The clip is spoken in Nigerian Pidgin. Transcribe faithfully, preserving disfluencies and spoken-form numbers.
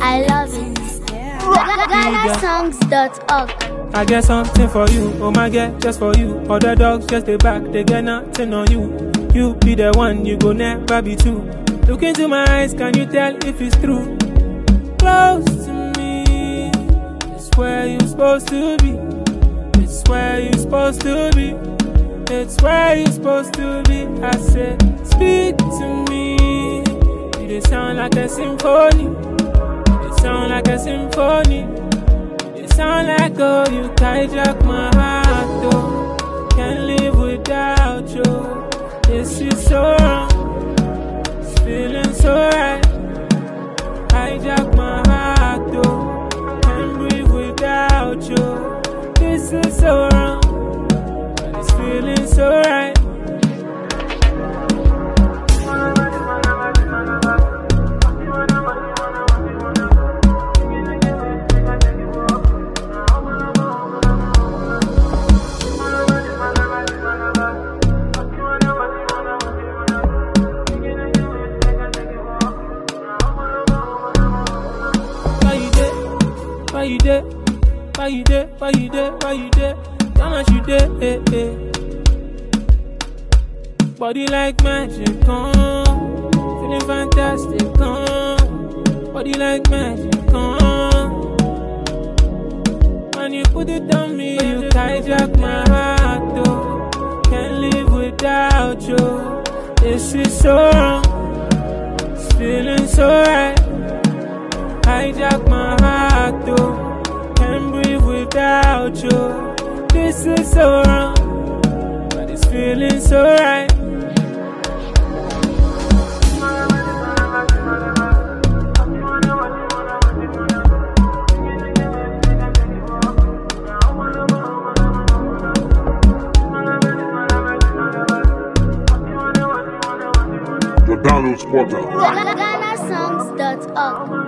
I love it. Ghana songs dot org. I get something for you, oh my God, just for you. Other dogs just stay back, they get nothing on you. You be the one, you go never be two. Look into my eyes, can you tell if it's true? Close to me, it's where you're supposed to be. It's where you're supposed to be. It's where you're supposed to be. I said, speak to me. You they sound like a symphony. You sound like a symphony. You sound like oh, you hijack my heart, oh. Can't live without you. This is so wrong. It's feeling so right. Hijack my heart, oh. Can't breathe without you. This is so wrong. But it's feeling so right. Why you there? Why you there? Why you there? Why you there? How much you there? Eh, eh. Body like magic, come. Feeling fantastic, come. Body like magic, come. When you put it on me, you hijack my heart, oh. Can't live without you. This is so wrong. It's feeling so right. Hijack my heart, oh. Can't breathe without you. This is so wrong, but it's feeling so right. The download spotter. Ghana songs dot org.